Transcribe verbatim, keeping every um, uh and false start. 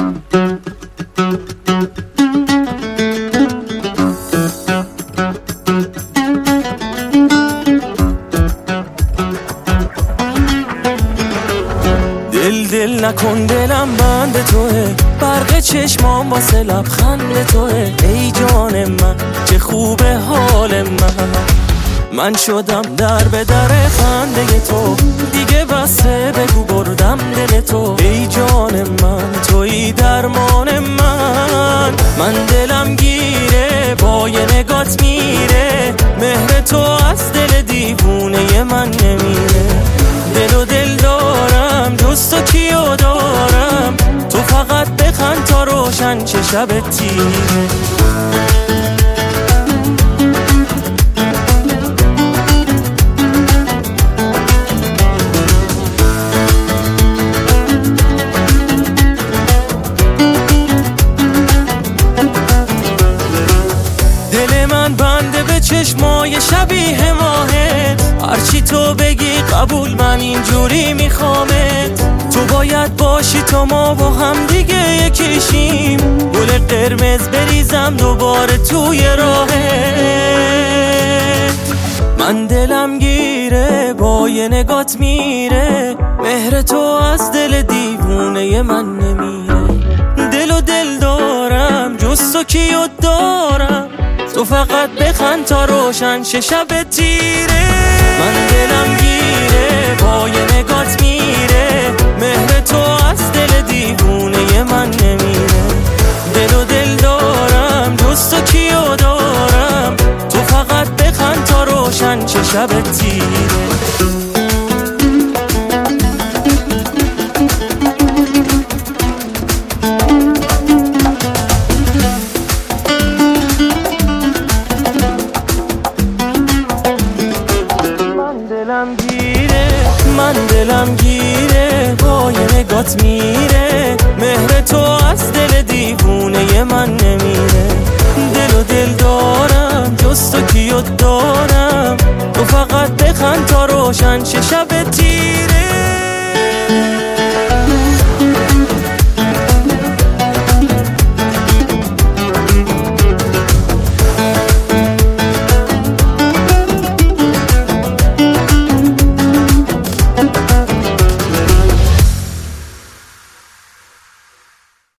دل دل نکن دلم بند توه، برق چشمام واسه لبخند توه. ای جان من چه خوبه حال من، من شدم در به در خنده تو، دیگه بسه بگو بردم دل تو. ای جان من توی درمان من، من دلم گیره با یه نگات میره. مهر تو از دل دیوونه من نمیره. دل و دل دارم جز تو کیو دارم، تو فقط بخند تا روشن چه شب تیره. دل من بنده به چشمای شبیه ماهت، هرچی تو بگی قبول، من اینجوری میخوامت. تو باید باشی تا ما با هم دیگه یکیشیم، گل قرمز بریزم دوباره توی راهت. من دلم گیره با یه نگات میره، مهر تو از دل دیوونه من نمیره. دل و دل دارم جز تو کیو دارم، تو فقط بخند تا روشن شه شب تیره. من دلم گیره با یه نگات میره، مهر تو از دل دیوونه من نمیره. دل و دل دارم جز تو کیو دارم، تو فقط بخند تا روشن شه شب تیره. دلم گیره من دلم گیره با یه نگات میره، مهر تو از دل دیوونه من نمیره. دل و دل دارم جز تو کیو دارم، تو فقط بخند تا روشن شه شب تیره.